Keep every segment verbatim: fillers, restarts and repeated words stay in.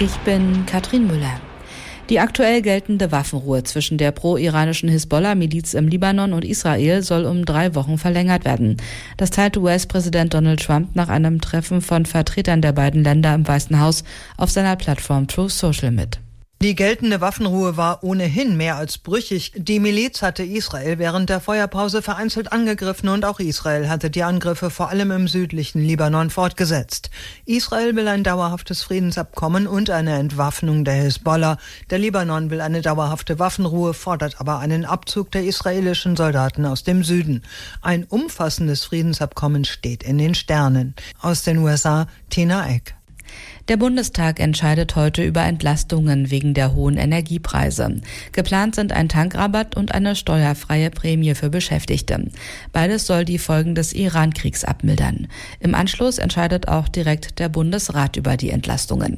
Ich bin Katrin Müller. Die aktuell geltende Waffenruhe zwischen der pro-iranischen Hisbollah-Miliz im Libanon und Israel soll um drei Wochen verlängert werden. Das teilte U S-Präsident Donald Trump nach einem Treffen von Vertretern der beiden Länder im Weißen Haus auf seiner Plattform Truth Social mit. Die geltende Waffenruhe war ohnehin mehr als brüchig. Die Miliz hatte Israel während der Feuerpause vereinzelt angegriffen und auch Israel hatte die Angriffe vor allem im südlichen Libanon fortgesetzt. Israel will ein dauerhaftes Friedensabkommen und eine Entwaffnung der Hisbollah. Der Libanon will eine dauerhafte Waffenruhe, fordert aber einen Abzug der israelischen Soldaten aus dem Süden. Ein umfassendes Friedensabkommen steht in den Sternen. Aus den U S A, Tina Eck. Der Bundestag entscheidet heute über Entlastungen wegen der hohen Energiepreise. Geplant sind ein Tankrabatt und eine steuerfreie Prämie für Beschäftigte. Beides soll die Folgen des Iran-Kriegs abmildern. Im Anschluss entscheidet auch direkt der Bundesrat über die Entlastungen.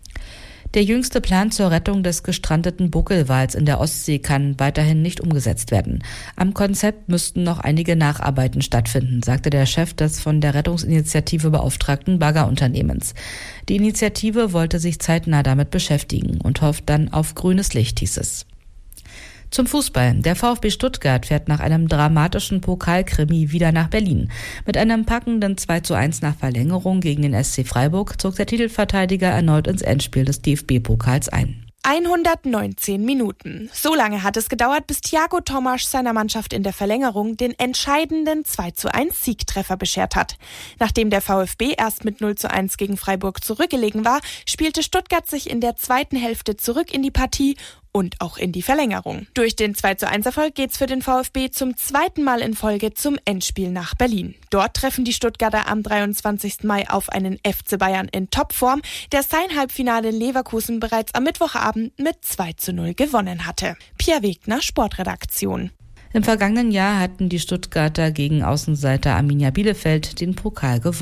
Der jüngste Plan zur Rettung des gestrandeten Buckelwals in der Ostsee kann weiterhin nicht umgesetzt werden. Am Konzept müssten noch einige Nacharbeiten stattfinden, sagte der Chef des von der Rettungsinitiative beauftragten Baggerunternehmens. Die Initiative wollte sich zeitnah damit beschäftigen und hofft dann auf grünes Licht, hieß es. Zum Fußball. Der VfB Stuttgart fährt nach einem dramatischen Pokalkrimi wieder nach Berlin. Mit einem packenden zwei zu eins nach Verlängerung gegen den S C Freiburg zog der Titelverteidiger erneut ins Endspiel des D F B-Pokals ein. hundertneunzehn Minuten. So lange hat es gedauert, bis Thiago Tomasch seiner Mannschaft in der Verlängerung den entscheidenden zwei zu eins Siegtreffer beschert hat. Nachdem der VfB erst mit null zu eins gegen Freiburg zurückgelegen war, spielte Stuttgart sich in der zweiten Hälfte zurück in die Partie und auch in die Verlängerung. Durch den zwei zu eins Erfolg geht's für den VfB zum zweiten Mal in Folge zum Endspiel nach Berlin. Dort treffen die Stuttgarter am dreiundzwanzigsten Mai auf einen F C Bayern in Topform, der sein Halbfinale in Leverkusen bereits am Mittwochabend mit zwei zu null gewonnen hatte. Pia Wegner, Sportredaktion. Im vergangenen Jahr hatten die Stuttgarter gegen Außenseiter Arminia Bielefeld den Pokal gewonnen.